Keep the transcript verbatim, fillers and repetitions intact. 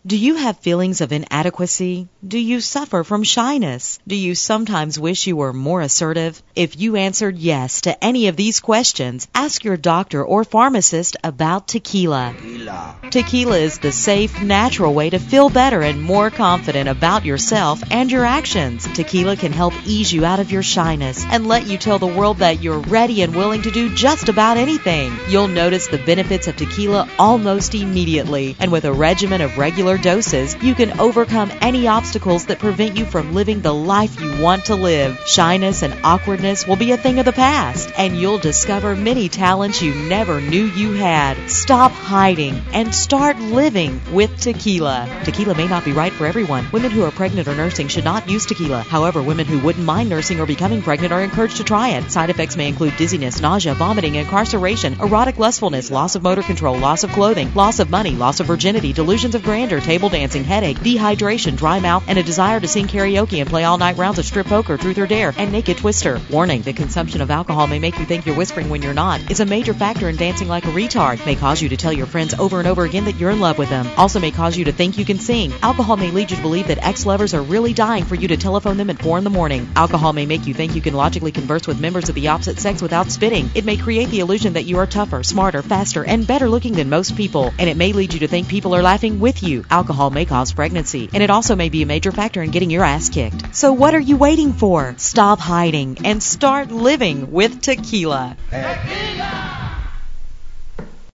Do you have feelings of inadequacy? Do you suffer from shyness? Do you sometimes wish you were more assertive? If you answered yes to any of these questions, ask your doctor or pharmacist about tequila. Tequila. Tequila is the safe, natural way to feel better and more confident about yourself and your actions. Tequila can help ease you out of your shyness and let you tell the world that you're ready and willing to do just about anything. You'll notice the benefits of tequila almost immediately, and with a regimen of regular doses, you can overcome any obstacles that prevent you from living the life you want to live. Shyness and awkwardness will be a thing of the past, and you'll discover many talents you never knew you had. Stop hiding and start living with tequila. Tequila may not be right for everyone. Women who are pregnant or nursing should not use tequila. However, women who wouldn't mind nursing or becoming pregnant are encouraged to try it. Side effects may include dizziness, nausea, vomiting, incarceration, erotic lustfulness, loss of motor control, loss of clothing, loss of money, loss of virginity, delusions of grandeur, table dancing, headache, dehydration, dry mouth, and a desire to sing karaoke and play all-night rounds of strip poker, truth or dare, and naked twister. Warning, the consumption of alcohol may make you think you're whispering when you're not. Is a major factor in dancing like a retard. May cause you to tell your friends over and over again that you're in love with them. Also may cause you to think you can sing. Alcohol may lead you to believe that ex-lovers are really dying for you to telephone them at four in the morning. Alcohol may make you think you can logically converse with members of the opposite sex without spitting. It may create the illusion that you are tougher, smarter, faster, and better looking than most people. And it may lead you to think people are laughing with you. Alcohol may cause pregnancy, and it also may be a major factor in getting your ass kicked. So what are you waiting for? Stop hiding and start living with tequila. Tequila!